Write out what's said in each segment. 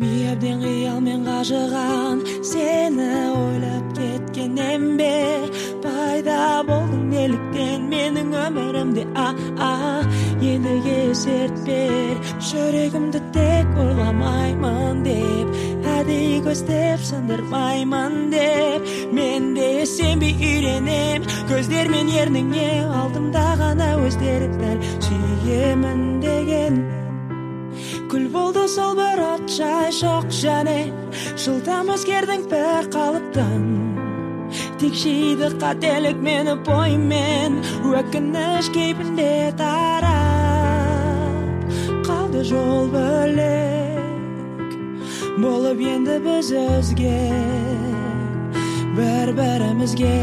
Миябден кыялмен кажыган сени ойлоп кеткенем бе пайда болдуң неліктен менің өмірімде ендіге серт бер жүрегімді тек ойламаймын деп әдейі көздеп сындырмаймын деп мен де сенбей үйренем көздермен ерніңе алдымда ғана өздері дәл сүйемін деген күл болды сол бір от жай жоқ және жылдам өзгердің бір қалыптан тек жейді қателік мені боймен өкініш кейпінде тарап қалды жол бөлек болып енді біз өзге бір-бірімізге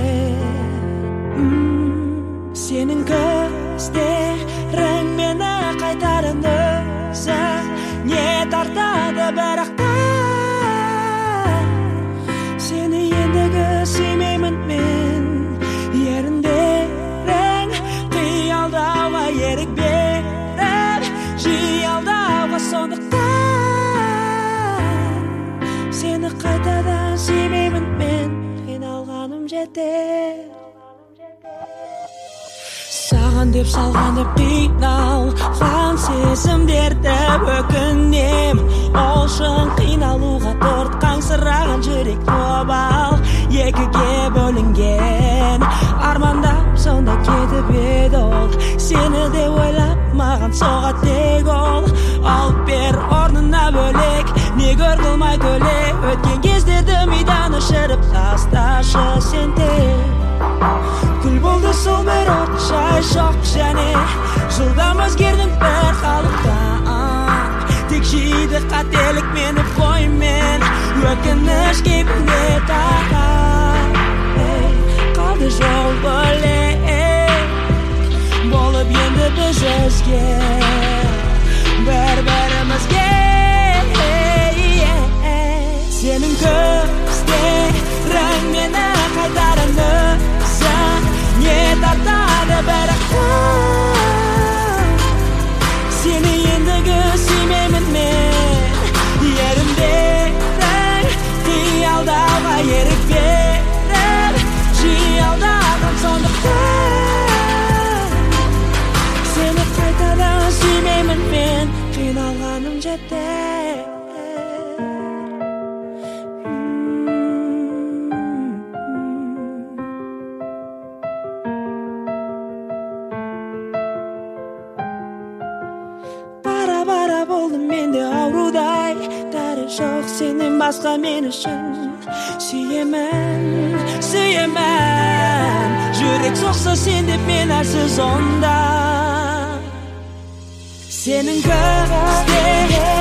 сенің көздерің мені қайтарың өзің не тартады бірақ та сені ендігі сүймеймін мен еріндерің қиялдауға ерік беріп жиі алдауға сондықтан сені қайтадан сүймеймін мен қиналғаным жетер саған деп салғанды қиналған сезімдерді өкінем ол үшін қиналуға торт қаңсыраған жүрек обал екіге бөлінген армандап сонда кетіп еді ол сені де ойлап маған соғады тек ол алып бер орнына бөлек не көр қылмай төле өткен кездерді мидан өшіріп тасташы сен де күл болды сол бір от жай жоқ және жылдам өзгердің бір қалыптан тек жейді қателік мені боймен өкініш кейпінде тарап қалды жол бөлек болып енді біз өзге бір-бірімізге сенің көздерің мені қайтарың өзің не тартады бірақ сені ендігі сүймеймін мен еріндерің қиялдауға ерік беріп жиі алдаған сондықтан сені қайтадан сүймеймін мен қиналғаным жетер бара болдым менде аурудай дәрі жоқ сенен басқа мен үшін сүйемін жүрек соқса сен деп мен әлсіз онда сенің көздерің